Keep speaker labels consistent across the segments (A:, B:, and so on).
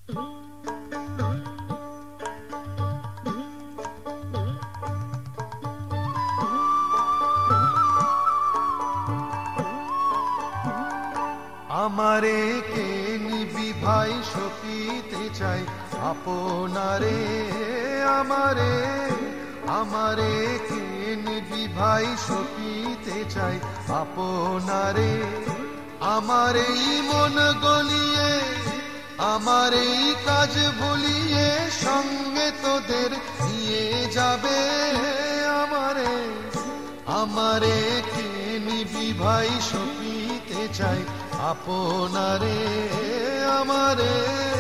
A: আমারে কে নিবি ভাই সপিতে চাই আপনারে, আমারে আমারে কে নিবি ভাই সপিতে চাই আপনারে। আমার এই মন গলিয়ে, আমার এই কাজ ভুলিয়ে সঙ্গে তোদের নিয়ে যাবে আমারে। আমারে কে নিবি ভাই সপিতে চাই আপনারে, আমারে।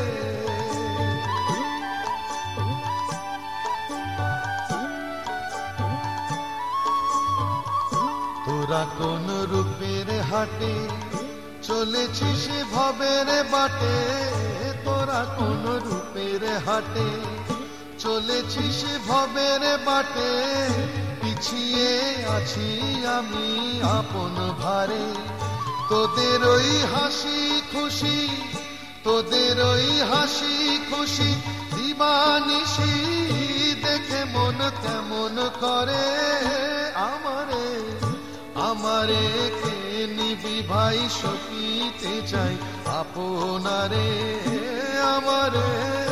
A: তোরা কোন রূপের হাটে চলেছিস ভবের বাটে, তোরা কোন রূপের হাটে চলেছিস ভবের বাটে। পিছিয়ে আছি আমি আপন ভারে, তোদের ওই হাসি খুশি, তোদের ওই হাসি খুশি দিবানিশি দেখে মন কেমন করে আমারে। আমারে কে নিবি ভাই সপিতে চাই আপনারে, আমারে।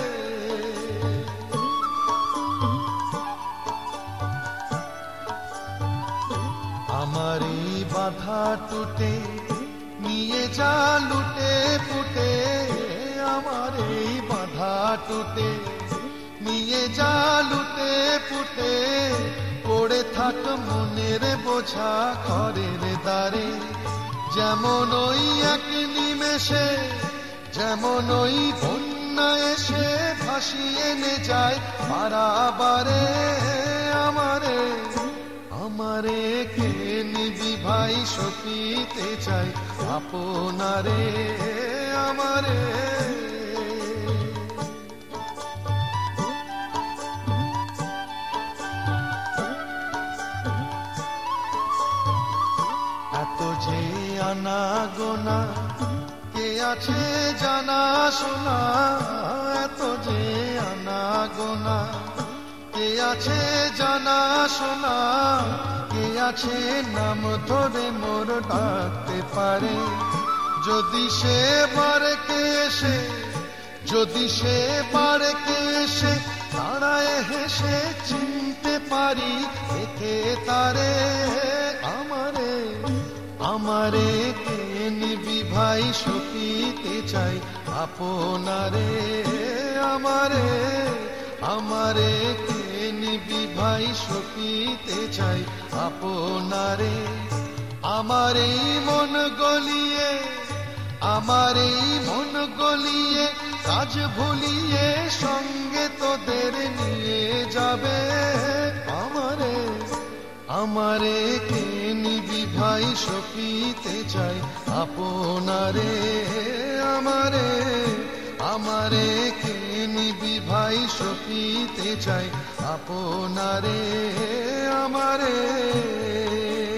A: আমার এই বাধা টুটে নিয়ে যা লুটে পুটে, আমার এই বাধা টুটে নিয়ে যা লুটে পুটে। পড়ে থাক মনের বোঝা ঘরের দ্বারে, যেমন ওই এক নিমেষে, যেমন ওই বন্যা এসে ভাসিয়ে নে যায় বারাবারে আমারে। আমারে কে নিবি ভাই সপিতে চাই আপনারে, আমারে। এত যে আনা গোনা কে আছে জানা শোনা, এত যে আনা গোনা কে আছে জানা শোনা। কে আছে নাম ধরে মোর ডাকতে পারে, যদি সে বারে কে এসে, যদি সে বারে কে এসে দাঁড়ায় হেসে চিনতে পারি দেখে তারে আমারে। আমারে কে নিবি ভাই সপিতে চাই আপনারে, আমারে। আমারে কে নিবি ভাই সপিতে চাই আপনারে। আমার এই মন গলিয়ে, আমার এই মন গলিয়ে কাজ ভুলিয়ে সঙ্গে তোদের নিয়ে যাবে আমারে। আমারে কে নিবি ভাই সপিতে চাই আপনারে, আমারে। আমারে কে নিবি ভাই সপিতে চাই আপনারে, আমারে।